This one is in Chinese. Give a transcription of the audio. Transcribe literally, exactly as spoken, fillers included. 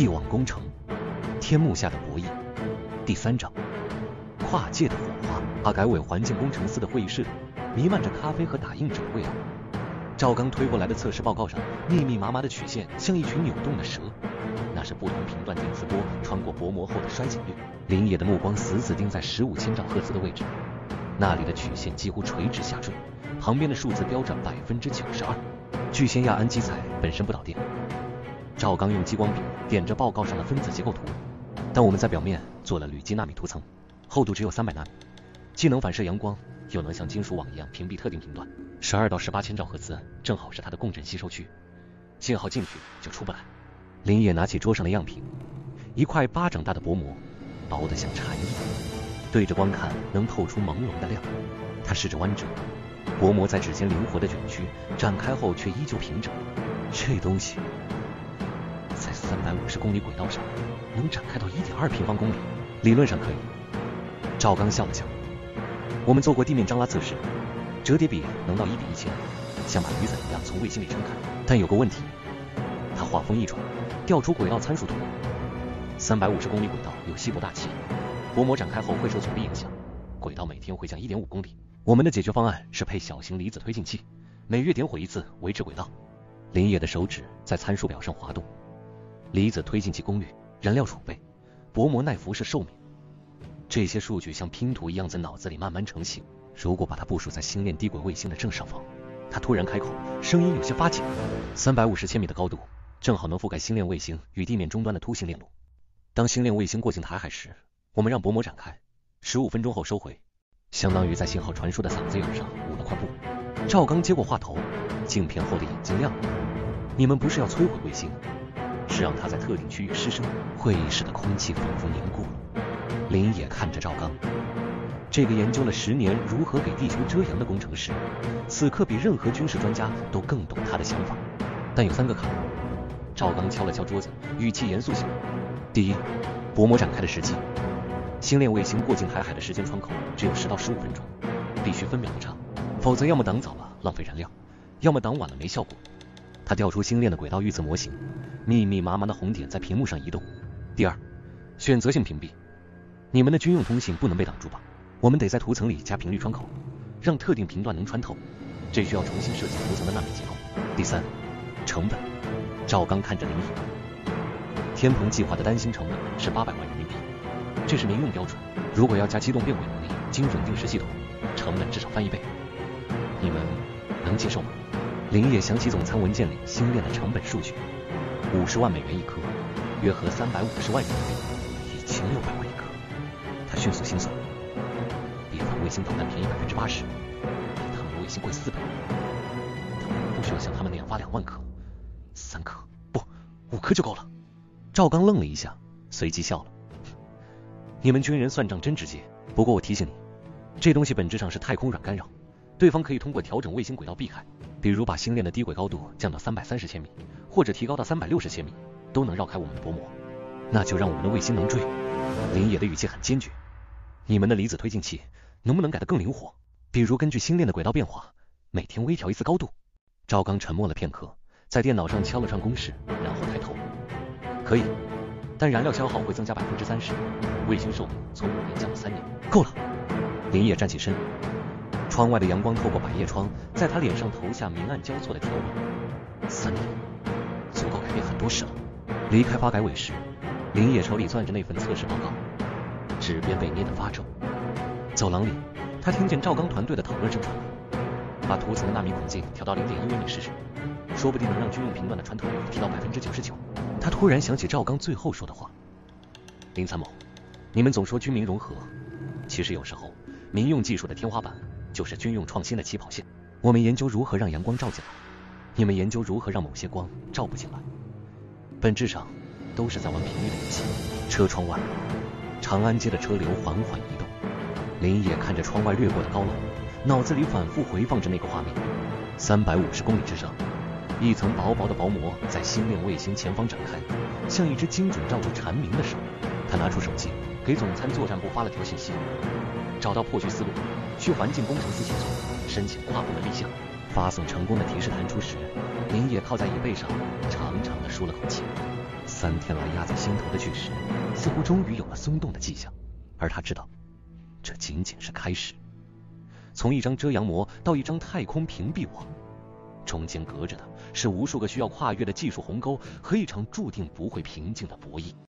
一网攻城，天幕下的博弈。第三章，跨界的火花。发改委环境工程司的会议室里，弥漫着咖啡和打印纸的味道。赵刚推过来的测试报告上，密密麻麻的曲线像一群扭动的蛇，那是不同频段电磁波穿过薄膜后的衰减率。林野的目光死死盯在十五千兆赫兹的位置，那里的曲线几乎垂直下坠，旁边的数字标着百分之九十二。聚酰亚氨基材本身不导电。赵刚用激光笔点着报告上的分子结构图，但我们在表面做了铝基纳米涂层，厚度只有三百纳米，既能反射阳光，又能像金属网一样屏蔽特定频段。十二到十八千兆赫兹正好是它的共振吸收区，信号进去就出不来。林野拿起桌上的样品，一块巴掌大的薄膜，薄得像蝉翼，对着光看能透出朦胧的亮。他试着弯折，薄膜在指尖灵活的卷曲，展开后却依旧平整。这东西在三百五十公里轨道上能展开到 一点二平方公里，理论上可以。赵刚笑了笑，我们做过地面张拉测试，折叠比能到一比一千，像把鱼仔一样从卫星里撑开。但有个问题，他话锋一转，调出轨道参数图。三百五十公里轨道有稀薄大气，薄膜展开后会受阻力影响，轨道每天会降 一点五公里。我们的解决方案是配小型离子推进器，每月点火一次维持轨道。林野的手指在参数表上滑动，离子推进器功率、燃料储备、薄膜耐辐射寿命，这些数据像拼图一样在脑子里慢慢成型。如果把它部署在星链低轨卫星的正上方，他突然开口，声音有些发紧。三百五十千米的高度，正好能覆盖星链卫星与地面终端的凸形链路。当星链卫星过境台海时，我们让薄膜展开，十五分钟后收回，相当于在信号传输的嗓子眼上捂了块布。赵刚接过话头，镜片后的眼睛亮了。你们不是要摧毁卫星，是让它在特定区域失声。会议室的空气仿佛凝固了。林野看着赵刚，这个研究了十年如何给地球遮阳的工程师，此刻比任何军事专家都更懂他的想法。但有三个坎。赵刚敲了敲桌子，语气严肃起来。第一，薄膜展开的时机。星链卫星过境台海的时间窗口只有十到十五分钟，必须分秒的差，否则要么挡早了浪费燃料，要么挡晚了没效果。他调出星链的轨道预测模型，密密麻麻的红点在屏幕上移动。第二，选择性屏蔽。你们的军用通信不能被挡住吧？我们得在涂层里加频率窗口，让特定频段能穿透，这需要重新设计涂层的纳米结构。第三，成本。赵刚看着林野，天鹏计划的单星成本是八百万人民币，这是民用标准。如果要加机动变轨能力、精准定时系统，成本至少翻一倍。你们能接受吗？林野想起总参文件里星链的成本数据，五十万美元一颗，约合三百五十万人民币，一千六百万一颗。他迅速心算，比反卫星导弹便宜百分之八十，比他们的卫星贵四倍。但我们不需要像他们那样发两万颗，三颗不，五颗就够了。赵刚愣了一下，随即笑了。你们军人算账真直接，不过我提醒你，这东西本质上是太空软干扰，对方可以通过调整卫星轨道避开，比如把星链的低轨高度降到三百三十千米，或者提高到三百六十千米，都能绕开我们的薄膜。那就让我们的卫星能追。林野的语气很坚决。你们的离子推进器能不能改得更灵活？比如根据星链的轨道变化，每天微调一次高度。赵刚沉默了片刻，在电脑上敲了串公式，然后抬头。可以，但燃料消耗会增加百分之三十，卫星寿命从五年降到三年。够了。林野站起身，窗外的阳光透过百叶窗，在他脸上投下明暗交错的条纹。三年，足够改变很多事了。离开发改委时，林野手里攥着那份测试报告，纸边被捏得发皱。走廊里，他听见赵刚团队的讨论声传来，把涂层的纳米孔径调到 零点一微米试试，说不定能让军用频段的穿透率提到 百分之九十九。他突然想起赵刚最后说的话：林参谋，你们总说军民融合，其实有时候民用技术的天花板就是军用创新的起跑线。我们研究如何让阳光照进来，你们研究如何让某些光照不进来，本质上都是在玩频率的游戏。车窗外，长安街的车流缓缓移动。林野看着窗外掠过的高楼，脑子里反复回放着那个画面。三百五十公里之上，一层薄薄的薄膜在星链卫星前方展开，像一只精准罩住蝉鸣的手。他拿出手机，给总参作战部发了条信息：找到破局思路，去环境工程司协作，申请跨部门立项。发送成功的提示弹出时，林野靠在椅背上，长长的舒了口气。 三天来压在心头的巨石，似乎终于有了松动的迹象，而他知道，这仅仅是开始。从一张遮阳膜到一张太空屏蔽网，中间隔着的是无数个需要跨越的技术鸿沟和一场注定不会平静的博弈。